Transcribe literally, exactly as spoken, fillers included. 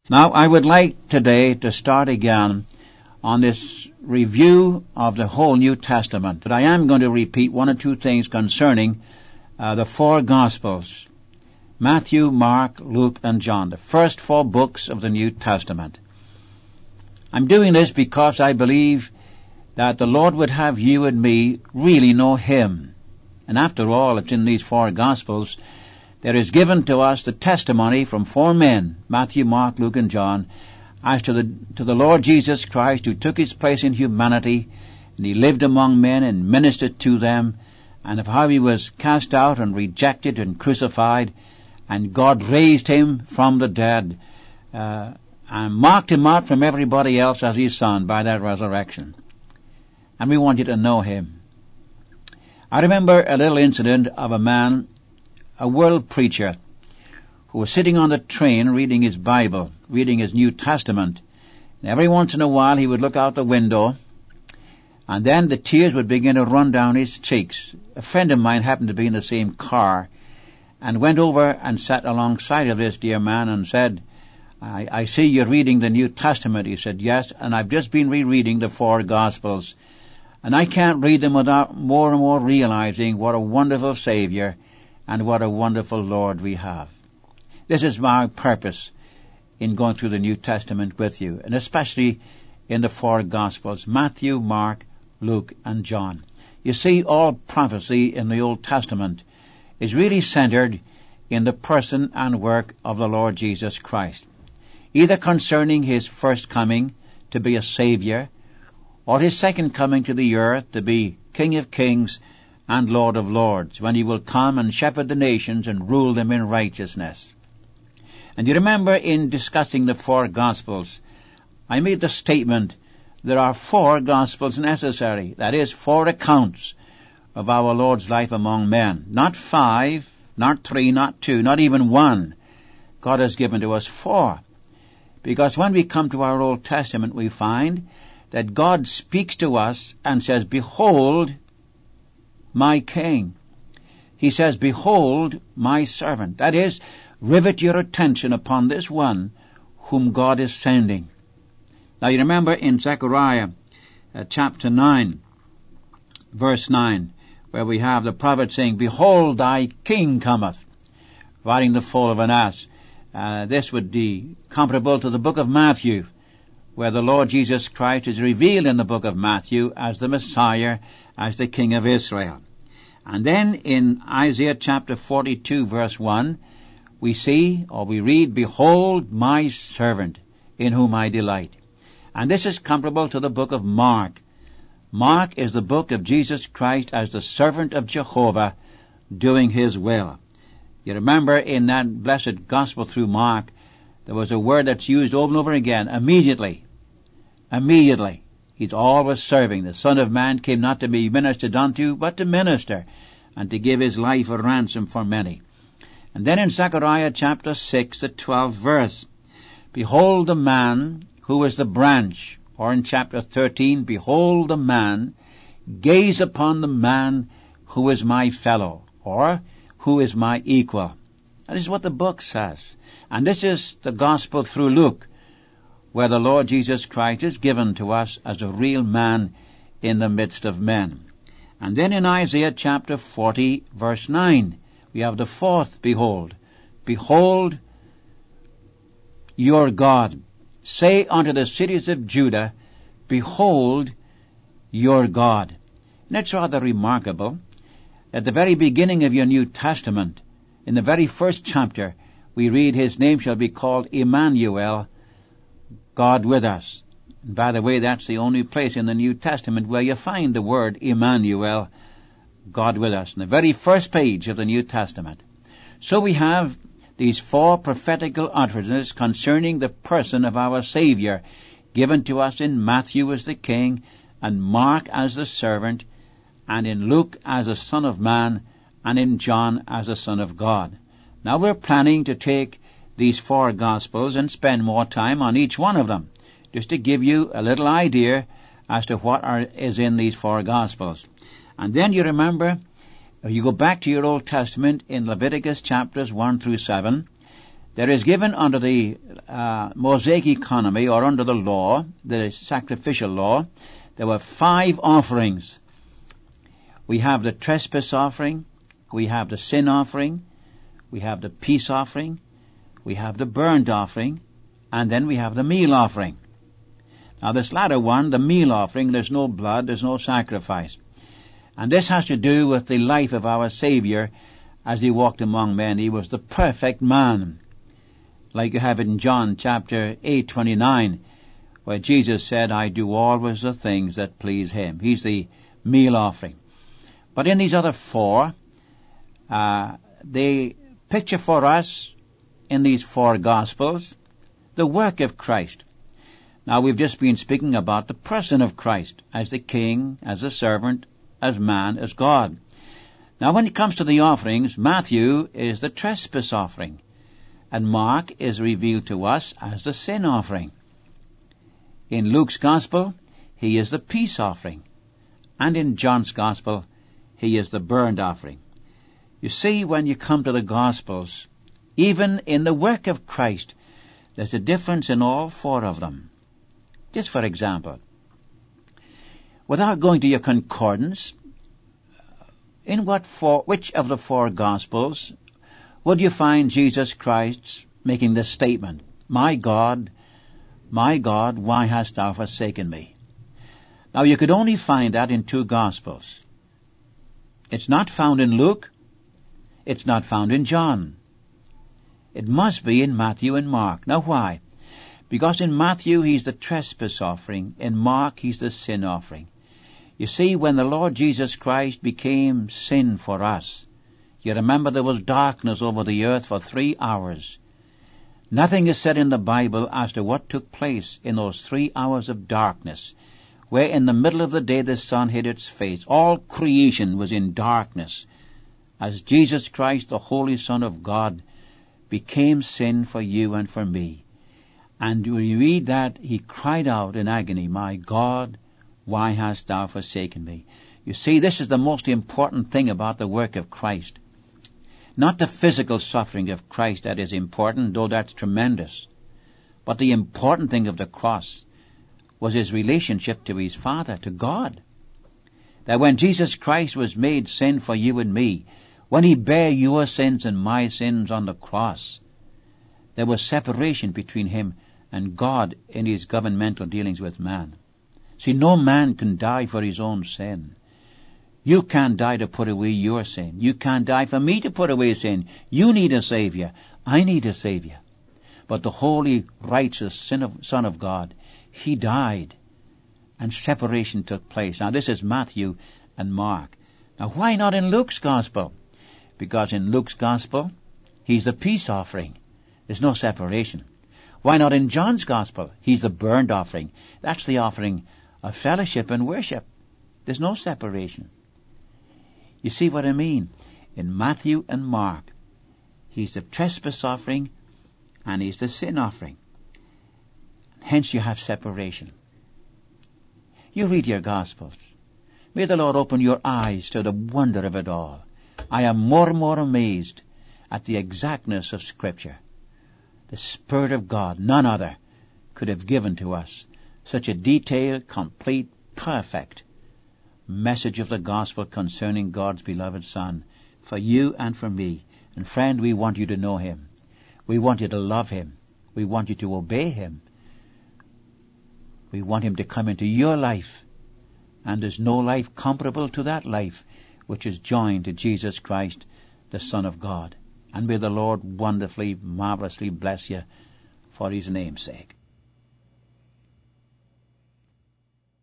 Now, I would like today to start again on this review of the whole New Testament. But I am going to repeat one or two things concerning uh, the four Gospels: Matthew, Mark, Luke, and John, the first four books of the New Testament. I'm doing this because I believe that the Lord would have you and me really know Him. And after all, it's in these four Gospels there is given to us the testimony from four men, Matthew, Mark, Luke, and John, as to the to the Lord Jesus Christ, who took His place in humanity, and He lived among men and ministered to them, and of how He was cast out and rejected and crucified, and God raised Him from the dead, uh, and marked Him out from everybody else as His Son by that resurrection. And we want you to know Him. I remember a little incident of a man, a world preacher, who was sitting on the train reading his Bible, reading his New Testament. And every once in a while he would look out the window, and then the tears would begin to run down his cheeks. A friend of mine happened to be in the same car, and went over and sat alongside of this dear man and said, I, I see you're reading the New Testament. He said, yes, and I've just been rereading the four Gospels, and I can't read them without more and more realizing what a wonderful Savior and what a wonderful Lord we have. This is my purpose in going through the New Testament with you, and especially in the four Gospels, Matthew, Mark, Luke, and John. You see, all prophecy in the Old Testament is really centered in the person and work of the Lord Jesus Christ, either concerning His first coming to be a Savior, or His second coming to the earth to be King of Kings and Lord of Lords, when He will come and shepherd the nations and rule them in righteousness. And you remember, in discussing the four Gospels, I made the statement there are four Gospels necessary. That is, four accounts of our Lord's life among men. Not five, not three, not two, not even one. God has given to us four. Because when we come to our Old Testament, we find that God speaks to us and says, behold my King. He says, behold my servant. That is, rivet your attention upon this one whom God is sending. Now you remember in Zechariah uh, chapter nine, verse nine, where we have the prophet saying, behold thy King cometh, riding the foal of an ass. Uh, this would be comparable to the book of Matthew, where the Lord Jesus Christ is revealed in the book of Matthew as the Messiah, as the King of Israel. And then in Isaiah chapter forty-two, verse one, we see, or we read, behold my servant, in whom I delight. And this is comparable to the book of Mark. Mark is the book of Jesus Christ as the servant of Jehovah, doing His will. You remember in that blessed gospel through Mark, there was a word that's used over and over again, immediately. Immediately. He's always serving. The Son of Man came not to be ministered unto, but to minister, and to give His life a ransom for many. And then in Zechariah chapter six, the twelfth verse, behold the man who is the branch. Or in chapter thirteen, behold the man, gaze upon the man who is my fellow, or who is my equal. That is what the book says. And this is the gospel through Luke, where the Lord Jesus Christ is given to us as a real man in the midst of men. And then in Isaiah chapter forty, verse nine, we have the fourth behold. Behold your God. Say unto the cities of Judah, behold your God. And it's rather remarkable. At the very beginning of your New Testament, in the very first chapter, we read, His name shall be called Emmanuel, God with us. And by the way, that's the only place in the New Testament where you find the word Emmanuel, God with us, in the very first page of the New Testament. So we have these four prophetical utterances concerning the person of our Savior, given to us in Matthew as the King, and Mark as the servant, and in Luke as the Son of Man, and in John as the Son of God. Now we're planning to take these four Gospels and spend more time on each one of them, just to give you a little idea as to what are, is in these four Gospels. And then you remember, you go back to your Old Testament in Leviticus chapters one through seven, There is given under the uh, Mosaic economy, or under the law, the sacrificial law, there were five offerings. We have the trespass offering, we have the sin offering, we have the peace offering, we have the burnt offering, and then we have the meal offering. Now this latter one, the meal offering, there's no blood, there's no sacrifice. And this has to do with the life of our Savior as he walked among men. He was the perfect man. Like you have it in John chapter eight twenty-nine, where Jesus said, I do always the things that please him. He's the meal offering. But in these other four, uh, they picture for us, in these four Gospels, the work of Christ. Now we've just been speaking about the person of Christ, as the King, as the servant, as man, as God. Now when it comes to the offerings, Matthew is the trespass offering, and Mark is revealed to us as the sin offering. In Luke's Gospel, he is the peace offering, and in John's Gospel, he is the burnt offering. You see, when you come to the Gospels, even in the work of Christ, there's a difference in all four of them. Just for example, without going to your concordance, in what four, which of the four Gospels would you find Jesus Christ making this statement, My God, my God, why hast thou forsaken me? Now you could only find that in two Gospels. It's not found in Luke. It's not found in John. It must be in Matthew and Mark. Now why? Because in Matthew he's the trespass offering. In Mark he's the sin offering. You see, when the Lord Jesus Christ became sin for us, you remember there was darkness over the earth for three hours. Nothing is said in the Bible as to what took place in those three hours of darkness, where in the middle of the day the sun hid its face. All creation was in darkness, as Jesus Christ, the Holy Son of God, became sin for you and for me. And when you read that, he cried out in agony, My God, why hast thou forsaken me? You see, this is the most important thing about the work of Christ. Not the physical suffering of Christ that is important, though that's tremendous. But the important thing of the cross was his relationship to his Father, to God. That when Jesus Christ was made sin for you and me, when he bare your sins and my sins on the cross, there was separation between him and God in his governmental dealings with man. See, no man can die for his own sin. You can't die to put away your sin. You can't die for me to put away sin. You need a Savior. I need a Savior. But the holy, righteous Son of God, he died, and separation took place. Now this is Matthew and Mark. Now why not in Luke's Gospel? Because in Luke's Gospel, he's the peace offering. There's no separation. Why not in John's Gospel? He's the burnt offering. That's the offering of fellowship and worship. There's no separation. You see what I mean? In Matthew and Mark, he's the trespass offering and he's the sin offering. Hence you have separation. You read your Gospels. May the Lord open your eyes to the wonder of it all. I am more and more amazed at the exactness of Scripture. The Spirit of God, none other, could have given to us such a detailed, complete, perfect message of the gospel concerning God's beloved Son, for you and for me. And friend, we want you to know him. We want you to love him. We want you to obey him. We want him to come into your life. And there's no life comparable to that life which is joined to Jesus Christ, the Son of God. And may the Lord wonderfully, marvelously bless you for his name's sake.